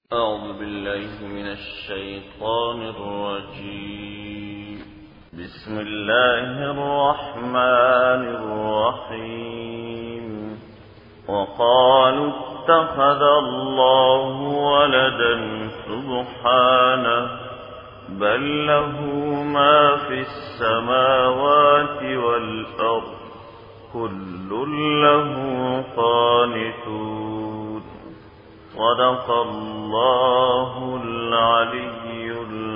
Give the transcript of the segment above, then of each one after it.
أعوذ بالله من الشيطان الرجيم. بسم الله الرحمن الرحيم. وقالوا اتخذ الله ولدا سبحانه بل له ما في السماوات والأرض كل له قانتون. صدق الله العلي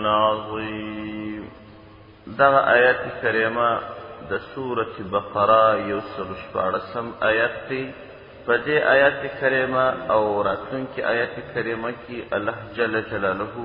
العظيم. دا آیت کریمه د سورة بقره یوسل شپاړسم آیت دی. په دې آیت کریمه او راتلونکي آیت کریمه کې الله جل جلاله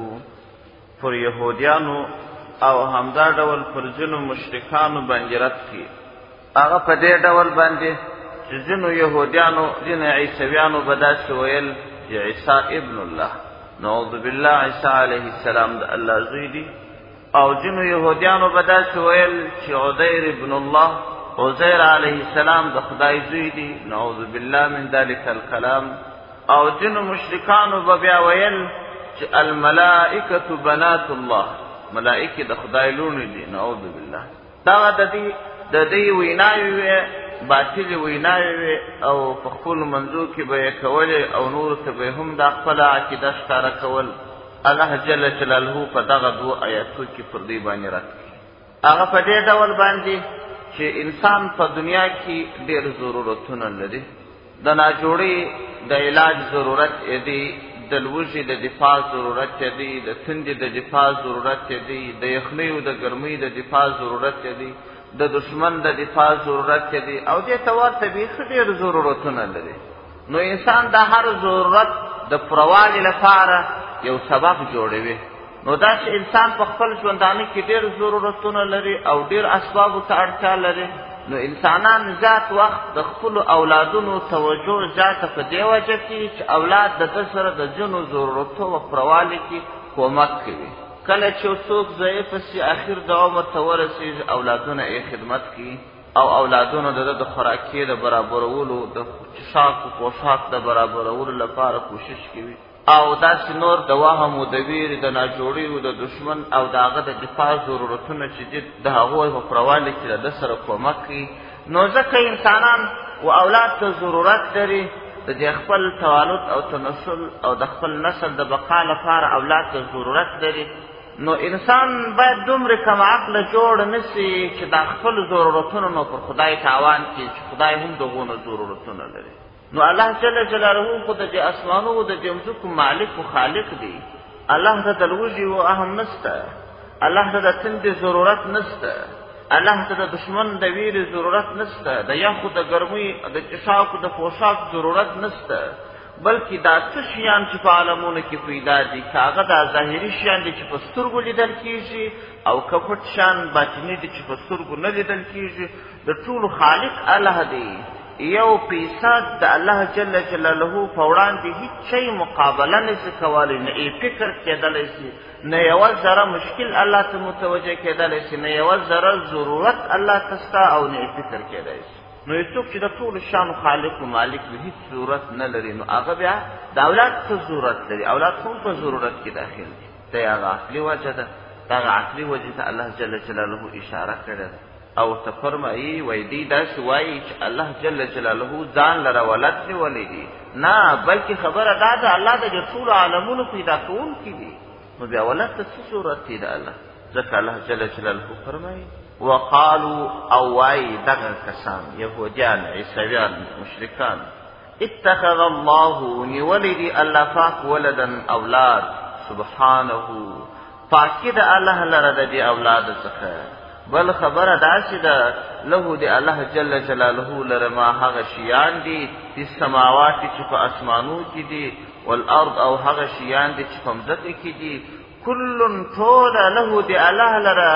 پر یهودیانو او همدا ډول پر ځینو مشرکانو باندې رد کړي. هغه په دې ډول باندې چې ځینو یهودیانو ځینو عیسویانو به داسې ویل عیسی ابن الله، نعوذ بالله، عیسی علیه السلام د الله زوی دی. او ځینو یهودیانو به داسې ویل چې عزیر ابن الله، عزیر علیه السلام د خدای زوی دی، نعوذ بالله من ذلک الکلام. او ځینو مشرکانو به بیا ویل چې الملائکة بنات الله، ملائکې د خدای لوڼې دي، نعوذ بالله. دغه د دې ویناوې وې، باطلې ویناوې وې، او په خپلو منځو کې به یې کولې او نورو ته به هم دا خپله عقیده ښکاره کول. الله جل جلاله په دغه دوو آیاتو کې پر دې باندې رد کړي. هغه په دې ډول باندې چې انسان په دنیا کې ډېر ضرورتونه لري. د ناجوړۍ د علاج ضرورت یې دی، د لوږې د دفاع ضرورت یې دی، د تندې د دفاع ضرورت یې دی، د یخنۍ او د ګرمۍ د دفاع ضرورت یې دی، د دشمن د دفاع ضرورت یې دی، او دې ته ورته بیخي ډېر ضرورتونه لري. نو انسان د هر ضرورت د پوروالي لپاره یو سبب جوړوي. نو دا چې انسان په خپل ژوندانه کې ډېر ضرورتونه لري او ډېر اسبابو ته اړتیا لري، نو انسانان ذات وخت د خپلو اولادونو توجه ذاته په دې وجه کې چې اولاد د ده سره د ځینو ضرورتو په پوروالي کې کومک کوي. کله چې څوک ضعیف شي، اخر د عمر ته ورسېږي، اولادونه یې خدمت کوي او اولادونه د ده د خوراکي د برابرولو، د څښاک و پوښاک د برابرولو لپاره کوشش کوي، او داسې نور د وهم و د ویرې د ناجوړۍ و د دشمن او د هغه د دفاع ضرورتونه چې دي د هغوی په پوروالي کې د ده سره کومک کوي. نو ځکه انسانان و اولاد ته ضرورت لري، د دې خپل توالد او تنسل او د خپل نسل د بقا لپاره اولاد ته ضرورت لري. نو انسان باید دومره کم عقله جوړ نسي چې د خپل ضرورتونو نو پر خدای تاوان کړي، چې خدای هم دغونه ضرورتونه لري. نو الله جل جلاله خو د دې اسمانو او د دې ځمکو مالک او خالق دی. الله ته د لوږې و اهم نسته، الله ته د تندې ضرورت نسته، الله ته د دشمن د ویرې ضرورت نسته، د یخو د ګرمۍ د څښاک د پوښاک ضرورت نسته، بلکې دا څه شیان چې په عالمونو کې پیدا دي، که هغه دا ظاهري شیان دي چې په سترګو لیدل کېږي، او که پټ شیان باطني دي چې په سترګو نه لیدل کېږي، د ټولو خالق الله دی. یو فیصد د الله جل جلاله په وړاندې هیڅ شی مقابله نشي کولی، نه یې فکر کېدلی شي، نه یوه ذره مشکل الله ته متوجه کېدلی شي، نه یوه ذره ضرورت الله ته شته، او نه یې فکر کېدلی شي. نو یو څوک چې د ټولو شیانو خالق و مالک وي، هیڅ ضرورت نه لري، نو هغه بیا د اولاد څه ضرورت لري؟ اولاد هم په ضرورت کې داخل دي. دا هغه عقلي وجه ده، دغه عقلي وجې ته الله جل جلاله اشاره کړې ده او ته فرمایي وایي دوی داسې وایي چې الله جل جلاله ځان لره ولد نیولی دي. نه، بلکې خبره دا ده الله د دې ټولو عالمونو پیدا کوونکي دي، نو بیا ولد ته څه ضرورت دی د الله؟ ځکه الله جل جلاله فرمایي وقالو او وایي دغه کسان یهودیان، عیسویان، مشرکان، اتخذ الله نیولی دی الله پاک ولدن اولاد، سبحانه پاکی د الله لره د دې اولاد څخه. بل خبره داسې ده له د الله جل جلاله لره ما هغه شیان دي چې سماوات چې په اسمانو کې دي، والارض او هغه شیان دي چې په مځکه کې دي، کلن ټول له د الله لره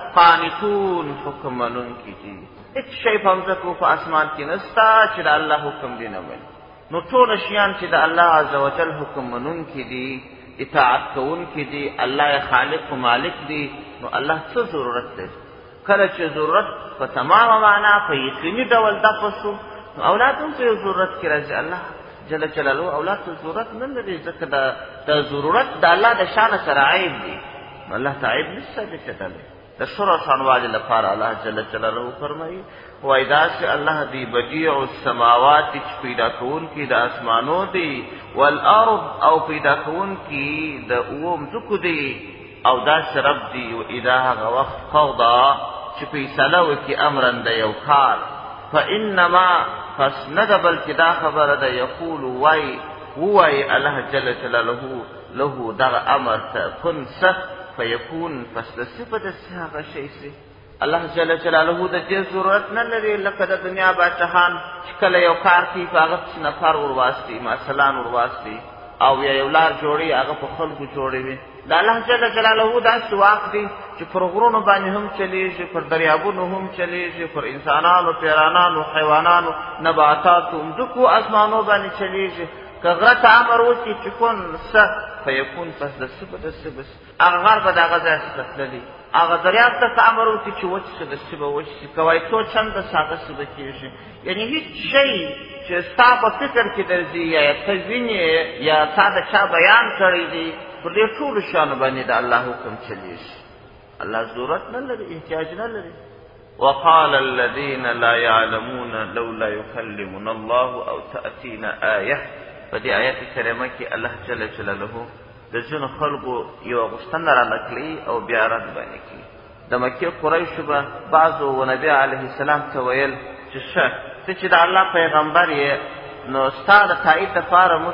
قانتون حکم منونکي دي. هیڅ شی په مځکو په اسمان کې نسته چې د الله حکم دی نه مني. نو ټول شیان چې د الله عز وجل حکم منونکي دي، اطاعت کوونکي دي، الله یې خالق و مالک دی، نو الله څه ضرورت لري؟ کله چې ضرورت په تمامه معنا په یقیني ډول دفع شو، نو اولاد هم په یو ضرورت کې راځي. الله جل جلاله اولاد ته ضرورت نه لري، ځکه د د ضرورت د الله د شان سره عیب دی، الله ته عیب نشته دی چتلی. د شور شانوالي لپاره الله جل جلاله فرمایي وای داسې الله دی بدیع السماوات چې پیدا کوونکی د اسمانو دی، والارض او پیدا کوونکی د اوو مځکو دی، او داسې رب دی و اذا هغه وخت قضا چې فیصله وکړي امرا د یو کار، فانما پس نه ده بلکې دا خبره ده یقول وای الله جل جلاله له دغه امر ته کن څه فیکون، پس د صفت هغه شی سي. الله جل جلاله د دې ضرورت نه لري لکه د دنیا بادشاهان چې کله یو کار کوي په هغه پسې نفر ورواستي، مثلان ورواستي، او یا یو لار جوړي هغه په خلکو جوړوي. د الله جل جلاله داسې واک دی چې پر غرونو باندې هم چلیږي، پر دریابونو هم چلیږي، پر انسانانو، پیرانانو، حیوانانو، نباتاتو، مځکو، اسمانو باندې چلیږي. که غره ته امر وکړي چې کن څه فیکون، پس د څه به د څه به هغه غر به د هغه ځای څخه تللی، هغه دریاب ته که امر وکړي چې وچ څه د څه به وچ شي، که وایي څو چنده څه هغه څه به کېږي. یعنې هېڅ شی چې ستا په فکر کې درځي یا ته وینې یا تا د چا بیان کړی دی، پر دې ټولو شیانو باندې د الله حکم چلیږي. الله ضرورت نه لري، احتیاج نه لري. وقال الذين لا يعلمون لولا يكلمنا الله او تأتينا آية. په دې آیت کریمه کې الله جل جلاله د ځینو خلکو یوه غوښتنه را نقلي او بیا رد باندې کوي. د مکې قریشو به بعضو نبي علیه السلام ته ویل چې ښه ته چې د الله پیغمبر یې نو ستا د تایید دپاره موږ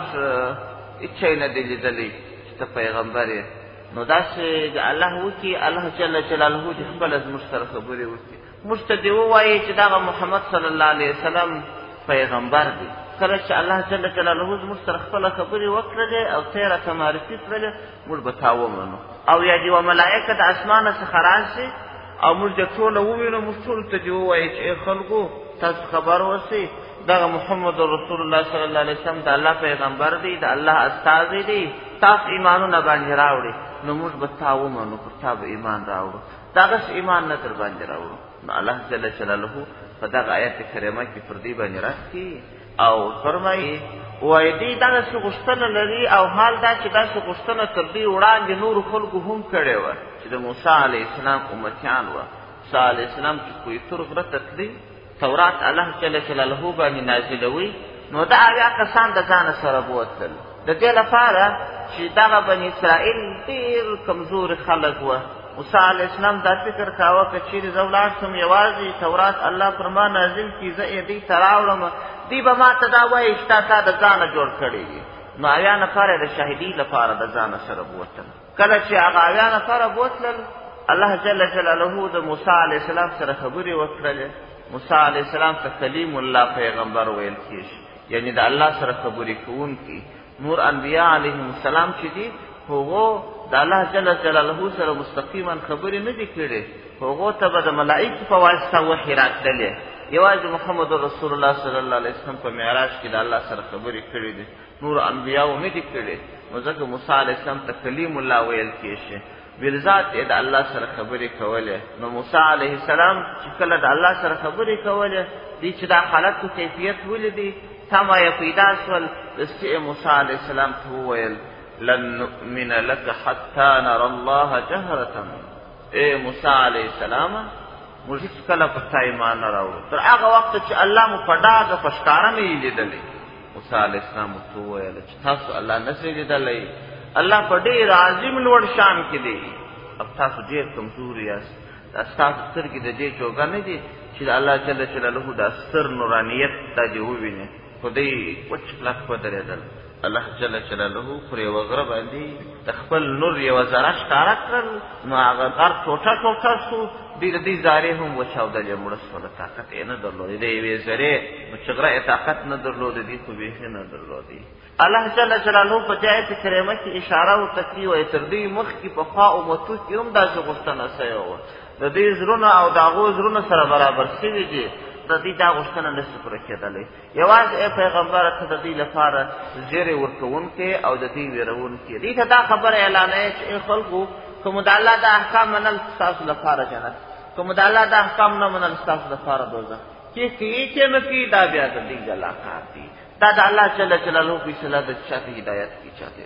هېڅ شی نه دی لیدلی چې ته پیغمبر یې، نو داسې د الله وکړي الله جل جلاله دې خپله زموږ سره خبرې وکړي، موږ ته دې ووایي چې دغه محمد صلی الله علیه وسلم پیغمبر دی. کله چې الله جل جلاله زموږ سره خپله خبرې وکړلې او ته یې راته معرفي کړلې، موږ به تا ومنو. او یا دې یوه ملایکه د اسمانه څخه راشي او موږ دې ټوله ووینو، موږ ټولو ته دې ووایي چې ای خلکو تاسو خبر اوسئ دغه محمد رسول الله صلی الله علیه وسلم د الله پیغمبر دی، د الله استازی دی، تاسو ایمانونه باندې راوړئ، نو موږ به تا ومنو، پر تا به ایمان راوړو. دغسې ایمان نه در باندې راوړو. نو الله جل جلاله په دغه آیت کریمه کې پر دې باندې رد کړي او فرمایي وایي دوی دغسې غوښتنه لري او حال دا چې داسې غوښتنه تر دوی وړاندې نورو خلکو هم کړې وه چې د موسی علیه السلام امتیان وه. موسی علیه السلام چې کوی تور غره ته تلي، تورات الله جل جلاله باندې نازلوي، نو دا اویا کسان د ځانه سره بوتل د دې لپاره چې دغه بني اسرائیل ډېر کمزوري خلک وه. موسی علیه السلام دا فکر کاوه که چیرې زه ولاړ شم یوازې تورات الله پر ما نازل کړي، زه یې دوی ته راوړم، دوی به ما ته دا وایي چې تا د ځانه جوړ کړی دي. نو اویا نفر یې د شهیدۍ لپاره د ځانه سره بوتل. کله چې هغه اویا نفره بوتلل، الله جل جلاله د موسی علیه السلام سره خبرې وکړلې. موسی علیه السلام ته کلیم الله پیغمبر ویل کېږي، یعنی د الله سره خبرې کوونکي. نور انبیا علیهم السلام چې دي هغو د الله جل جلاله سره مستقیما خبرې نه دي کړې، هغو ته به د ملائکو په واسطه وحی راتللې. یوازې محمد رسول الله صلی الله علیه وسلم په معراج کې د الله سره خبرې کړې دي، نور انبیاو نه دي کړې. نو ځکه موسی علیه السلام ته کلیم الله ویل کېږي، بالذات یې د الله سره خبرې کولې. نو موسی علیه السلام چې کله د الله سره خبرې کولې، دی چې دا حالت و کیفیت ولیدي، تمه یې پیدا شول. دسې موسی علیه السلام ته وویل لن نؤمن لك حتى نرى الله جهرة. اے موسی علیه السلام موږ هېڅکله پر تا ایمان نه راوړو تر هغه وخته چې الله مو په ډاګه په ښکاره نه یې لیدلی. موسی علیه السلام ورته وویله چې تاسو الله نه شئ لیدلی، الله په ډېر عظیم لوړ شان کې دی او تاسو ډېر کمزور یاست. دا ستاسو سترګې د دې جوګه نه دي چې د الله جل جلاله دا ستر نورانیت دا دې وویني، خو دوی وچ کلک ودرېدل. الله جل جلاله پر یوه غره باندې د خپل نور یوه ذره ښکاره کړل، نو هغه غر ټوټه ټوټه شو، دوی د دې زارې هم وچاودلې، مړه شوله، طاقت یې نه درلودی. د یوې زرې نو چې غره یې طاقت نه درلودی، دوی خو بیخي نه درلودی. الله جل جلاله په دې آیت کریمه کې اشاره ورته کوي وایي تر دوی مخکې پخوا امتو کې هم داسې غوښتنه سوې وه، د دوی زړونه او د هغو زړونه سره برابر شوي دي، د دوی دا غوښتنه نشي پوره کېدلی. یوازې ای پیغمبره ته د دوی لپاره زیری ورکوونکی او د دوی ویرونکی. دوی ته دا خبره اعلانوي چې ای خلکو که مو د الله دا احکام منل ستاسو لپاره جنت، که مو د الله دا احکام نه منل ستاسو لپاره دوزخ. چې کوي چې نه کوي دا بیا د دوی جلا کار دي. دا د الله جل جلاله فیصله ده چې چاته هدایت کړي چاته نه.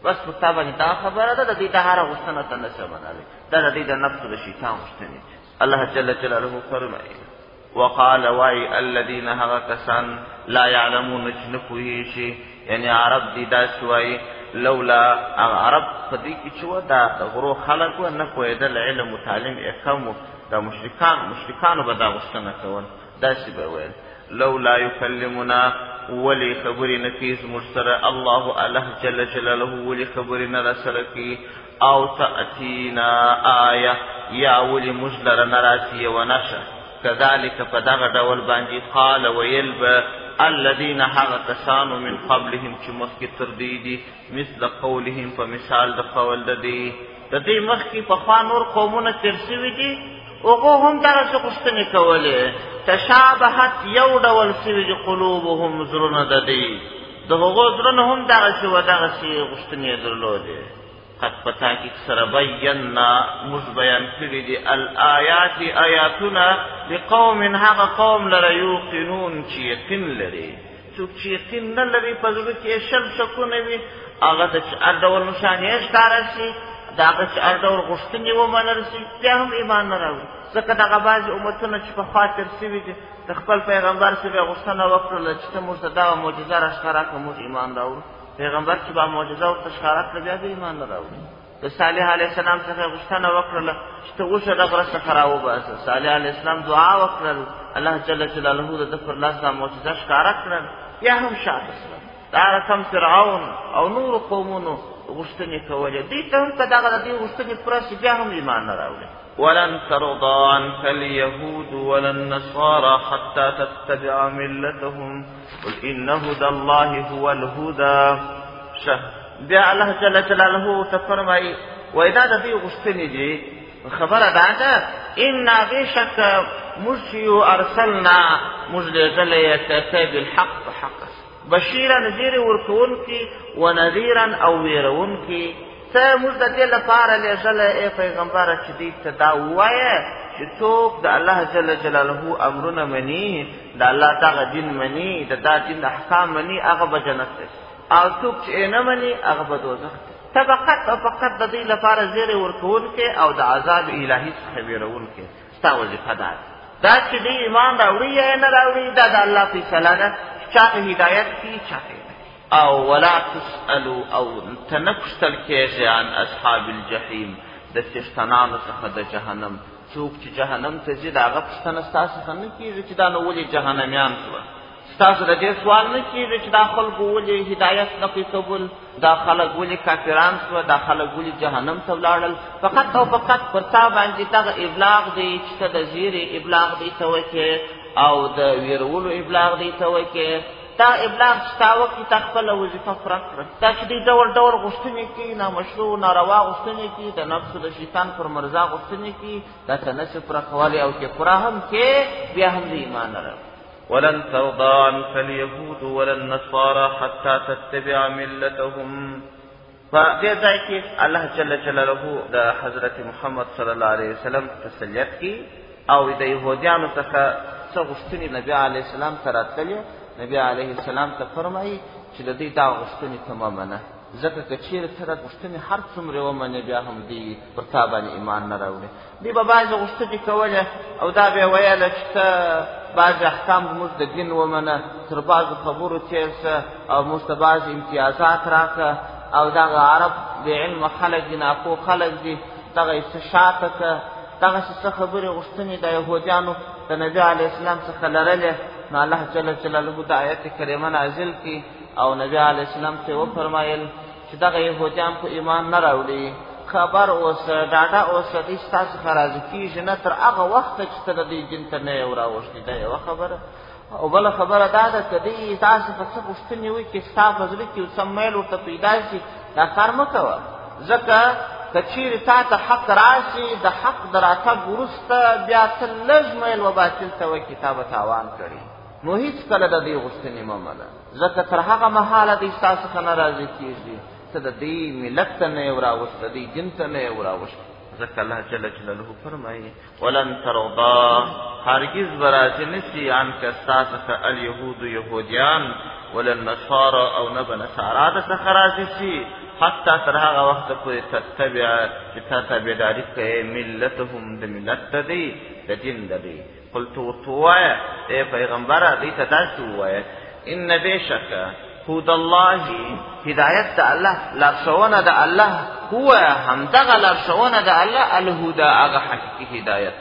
بس په تا باندې دا خبره ده، د دې د هره غوښتنه ته نشه منلې، دا د دې د نفس د شیطان غوښتنې. الله جل جلاله فرمایي وقال وای الذين هغه کسان لا يعلمون چې نه پوهېږي، یعنی عرب دي داسې وایي لولا عرب په دې کې چې و دا د غرو خلک و نه پوهېدل، علم و تعلیم یې کم و، دا مشرکانو به دا غوښتنه کول، داسې به ویل لولا یکلمنا ولی خبرې نه کوي زموږ سره الله جل جلاله، ولی خبرې نه راسره کوي، او تأتینا آیه یا ولی موږ لره نه راسي یوه نښه. کذالک په دغه ډول باندې قال ویل به الذین هغه کسانو من قبلهم چې مخکې تر دوی دي، مثل قولهم په مثال د قول د دې مخکې پخوا نور قومونه تېر سوي دي، هغو هم دغسې غوښتنې کولې، تشابهت یو ډول سوي دي قلوبهم زړونه د دوی، د هغو زړونه هم دغسې و دغسې غوښتنې یې درلودې. قد په تحقیق سره بینا موږ بیان کړي دي الآیات آیاتونه لقوم هغه قوم لره یوقنون چې یقین لري. څوک چې یقین نه لري په زړه کې شل شکونه وي، هغه ته چې هر ډول نښانې ښکاره شي، د هغه چې هر ډول غوښتنې ومنل شي، بیا هم ایمان نه راوړي. ځکه دغه بعضې امتونه چې پخوا تېر سوي دي د خپل پیغمبر سره یې غوښتنه وکړله چې ته موږ ته دغه معجزه راښکاره کړه، موږ ایمان راوړو. پیغمبر چې با معجزه ورته ښکاره کړه بیا به ایمان نه راوړي. د صالح علیه السلام څخه یې غوښتنه وکړله چې ته اوسه د غره څخه راوباسه. صالح علیه السلام دعا وکړل، الله جل جلاله د ده پر لاس دا معجزه ښکاره کړل، بیا هم شاته شول. دا رقم فرعون او نورو قومونو غوښتنې کولې، دوی ته هم که دغه د دې غوښتنې پوره شي بیا هم ایمان نه راوړي. ولن ترضى عنك اليهود ولا النصارى حتى تتبع ملتهم قل إن هدى الله هو الهدى. بیا الله جل جلاله ته فرمایي وایي دا د دې غوښتنې دي، خبره دا ده انا بېشک موږ یو ارسلنا موږ لېږلی ته بالحق په حق بشیرا نذیر ورکوونکي و نذیرا او ویرونکي. ته موږ د دې لپاره لېږلی ای پیغمبره چې دوی ته دا ووایه چې څوک د الله جل جلاله امرونه مني، د الله دغه دین مني، د دا دین احکام مني، هغه به جنت ته شي، او څوک چې یې نه مني هغه به دوزخ ته. ته فقط او فقط د دوی لپاره زیری ورکوونکی او د عذاب الهي څخه ویرونکی. ستا وظیفه دا ده چې دوی ایمان راوړي یا نه راوړي، دا د الله فیصله ده، چاته هدایت کی چاته او ولا تسألوا او تنپشتل کېږي عن اصحاب الجحیم، د څښتنانو څخه د جهنم. څوک چې جهنم ته ځي د هغه پوښتنه ستاسو څخه نه کېږي چې دا نو ولې جهنمیان شوه، ستاسو د دې سوال نه کېږي چې دا خلکو ولې هدایت نه کوي قبول، دا خلک ولې کافران شوه، دا خلک ولې جهنم ته ولاړل. فقط او فقط پر تا باندې دغه ابلاغ دی چې ته د زیرې ابلاغ دی ته وکړې او د ویرولو ابلاغ دی ته وکړې. دا ابلاغ چې تا وکړي تا خپله وظیفه پوره کړه. دا چې دوی ډول ډول غوښتنې کوي، نامشروع ناروا غوښتنې کوي، د نفس د شیطان پر مرضا غوښتنې کوي، دا ته نشي پوره کولی، او چې پوره هم کې بیا هم د ایمان نه راوړي. ولن ترضى عنك اليهود ولا النصارى حتى تتبع ملتهم. فدې ځای کې الله جل جلاله د حضرت محمد صلی الله علیه وسلم تسلیت کوي او د یهودیانو څخه څه غوښتنې نبي علیه السلام ته راتللې. نبی علیه السلام ته فرمایي چې د دوی دا غوښتنې ته مه منه، ځکه که چېرې ته دا غوښتنې هر څومره ومنې بیا هم دوی پر تا باندې ایمان نه راوړي. دوی به بعضې غوښتنې کولې او دا به یې ویله چې ته بعضې احکام زموږ د دین ومنه، تر بعضو خبرو تېر شه او موږ ته بعضې امتیازات راکړه، او دغه عرب بې علمه خلک دي، ناپوه خلک دي، دغه یې څه شاته که. دغسې څه خبرې غوښتنې د یهودیانو د نبي علیه السلام څخه لرلې. نو الله جل جلاله د آیت کریمه نازل کړي او نبی علیه السلام ته وفرمایل چې دغه یهودیان په ایمان نه راوړي، خبر اوسه، ډاډه اوسه، دوی ستا څخه راضي کېږي نه تر هغه وخته چې ته د دوی دین ته نه یې راوښتې. دا یوه خبره. او بله خبره دا ده که دوی تا څخه څه غوښتنې وکړي، ستا په زړه کې یو څه میل ورته پیدا شي، دا کار مه کوه. ځکه که چېرې تا ته حق راشي، د حق د راتګ وروسته بیا ته لږ میل و باطل ته وکړي، تا به تاوان کړي. نو هیڅ کله د دې غوښتنې مه منه، ځکه تر هغه مهاله دوی ستا څخه نه راضي کېږي، ته د دې ملت ته نه یې راوښت، د دې دین ته نه یې راوښت. ځکه الله جل جلاله فرمایي ولن ترضى هرگز به راضي نشي عنک ستا څخه الیهود یهودیان ولا النصارى او نه به نصارا د څخه راضي شي حتی تر هغه وخت پورې تتبع چې تا تابعداري کوې ملتهم د ملت د دی د دین د دی قلت ورته ووایه ای پیغمبره دوی ته داسې ووایه ان بېشکه هدى الله هدایت د الله لارښوونه د الله هو همدغه لارښوونه د الله الهدى هغه حقیقي هدایت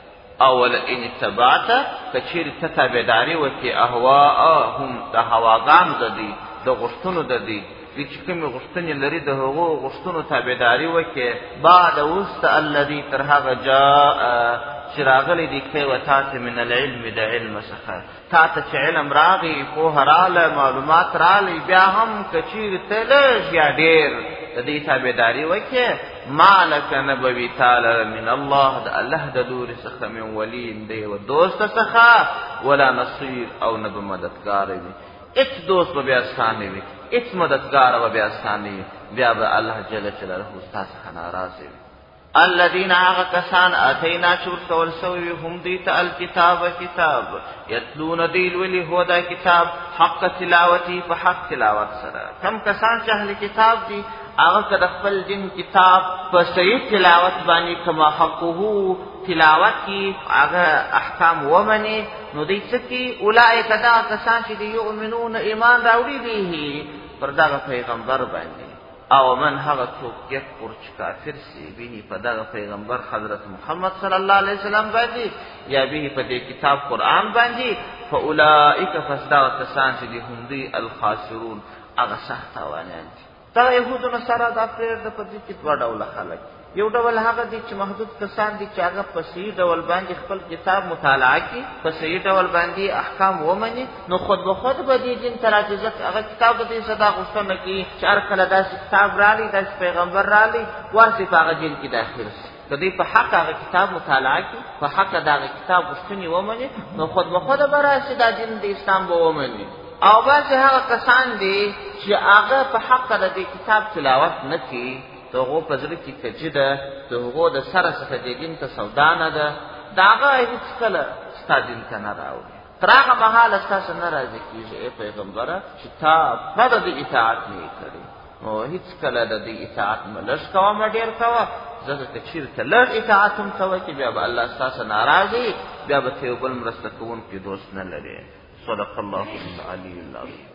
اول ان اتبعت کچیر ته تابعداري وکړي اهواءهم د هواګانو د دي د غوښتنو د دي چې کومې غوښتنې لري د هغو غوښتنو تابعداري وکړي بعد وروسته الذي تر هغه جاء چې راغلی دی کوي و تا ته من العلم د علم څخه تا ته چې علم راغی پوهه راله معلومات رالی بیا هم که چیرې ته لږ یا ډېر د دې تابعداري وکړې ما لک نه به وي تا لره من الله د الله د لورې څخه من ولي د یوه دوسته څخه ولا نصیر او نه به مددګاره وي هېڅ دوست به بیا ستا نه وي هېڅ مددګاره به بیا ستا نه وي بیا به الله جل جلاله ستا څخه ناراضه وي الذين هغه کسان اتینا چې ورکول سوي هم دوی ته الکتاب کتاب یتلون دی لولي هو دا کتاب حق تلاوتي په حق تلاوت سره کم کسان چې اهل کتاب دي هغه که د خپل دین کتاب په صحیح تلاوت باندې کما حقه تلاوت کی هغه احکام ومني نو دوی څه کوي اولئک دا کسان چې یؤمنون ایمان راوړي دي پر دغه پیغمبر باندې او من هغه څوک یکفر چې کافر سی به په دغه پیغمبر حضرت محمد صلی الله علیه وسلم باندې یا به په دې کتاب قرآن باندې فاولئک فسدا کسان چې هم دوی الخاسرون هغه سخت تاوانیان دي دا یهودو نصارا دا پرېږده د په دې کې دوه ډوله خلک یو ډول هغه دي چې محدود کسان دي چې هغه په صحیح ډول باندې خپل کتاب مطالعه کړي په صحیح ډول باندې احکام ومني نو خود به خود به دې دین ته راځي ځکه هغه کتاب د دې صدا غوښتنه کوي چې هر کله داسې کتاب رالي داسې پیغمبر رالي ورسې په هغه دین کې داخل شي که دوی په حق هغه کتاب مطالعه کړي په حق د هغه کتاب غوښتنې ومني نو خود به خود به راشي دا دین د اسلام به ومني او بعضې هغه کسان دي چې هغه په حق د دې کتاب تلاوت نه کوي د هغو په زړه کې کجي ده د هغو د سره څخه دې دین ته سودا نه ده د هغه هېڅکله ستا دین ته نه راوړي تر هغه مهاله ستاسو نه راضي کېږي ای پیغمبره چې تا پرته د اطاعت نه یې کړی نو هېڅکله د دې اطاعت مه لږ کوه مه ډېر کوه ځکه که چېرته لږ اطاعت هم کوه چې بیا به الله ستاسو ناراضي بیا به ته یو بل مرسته کوونکی دوست نه لرې صدق الله العلي العظیم